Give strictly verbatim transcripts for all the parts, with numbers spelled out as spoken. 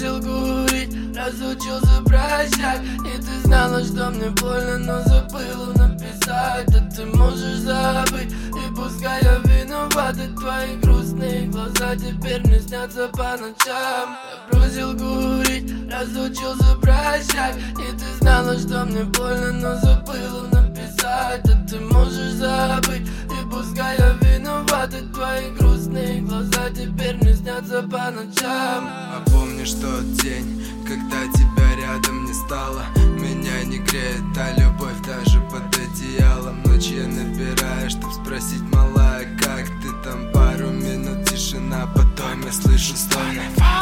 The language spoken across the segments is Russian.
бросил курить, разучился прощать. И ты знала, что мне больно, но забыла написать. Да ты можешь забыть, и пускай я виноват, и твои грустные глаза теперь мне снятся по ночам. Я бросил курить, разучился прощать. И ты знала, что мне больно, но забыла написать. Да ты можешь забыть, и пускай я виноват, и твои грустные глаза теперь мне снятся по ночам. А помнишь тот день, когда тебя рядом не стало? Меня не греет та любовь даже под одеялом. Ночью я набираю, чтоб спросить, малая, как ты там? Пару минут тишина, потом я слышу стоны.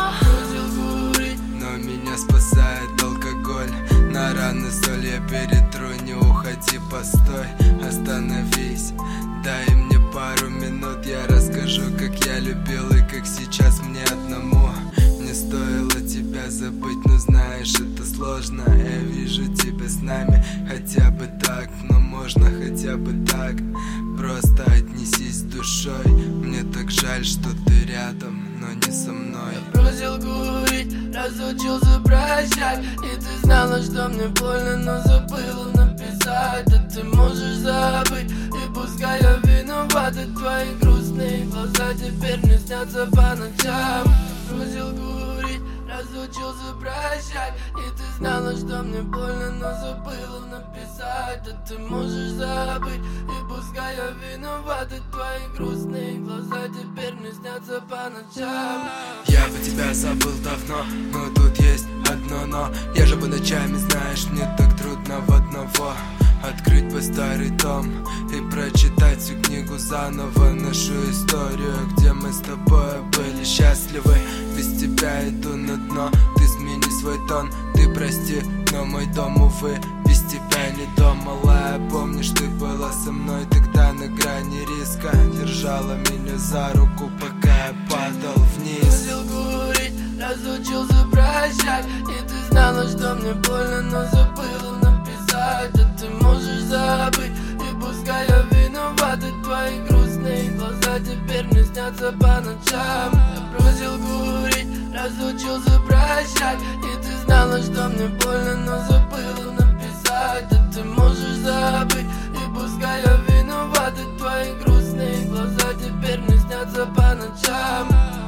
Но меня спасает алкоголь. На раны соль я перетру, не уходи, постой, остановись. Дай мне пару минут, я расскажу, как я любил и как сейчас мне одному. Не стоило тебя забыть, но знаешь, это сложно. Я вижу тебя с нами, хотя бы так, но можно хотя бы так. Просто отнесись душой, мне так жаль, что ты рядом, но не со мной. Я бросил курить, разучился прощать. И ты знала, что мне больно, но забыла написать. Да ты можешь забыть, и пускай я виноват, и твои грустные глаза теперь мне снятся по ночам. Я бросил курить, разучился прощать. И ты знала, что мне больно, но забыла написать. Да ты можешь забыть, и пускай я виноват, и твои грустные глаза теперь мне снятся по ночам. Я бы тебя забыл давно, но тут есть одно но. Я же по ночами, знаешь, мне так трудно в одного открыть бы старый том и прочитать всю книгу заново. Нашу историю, где мы с тобой были счастливы. Без тебя иду на дно, ты смени свой тон. Ты прости, но мой дом, увы, без тебя не дом. Малая, помнишь, ты была со мной тогда на грани риска. Держала меня за руку, пока я падал вниз. Бросил курить, разучился прощать. И ты знала, что мне больно, но забыла написать. Да ты можешь забыть, и пускай я виноват, и твои грустные глаза теперь мне снятся по ночам. Я бросил курить, разучился прощать. И ты знала, что мне больно, но забыла написать. Да ты можешь забыть, и пускай я виноват, и твои грустные глаза теперь мне снятся по ночам.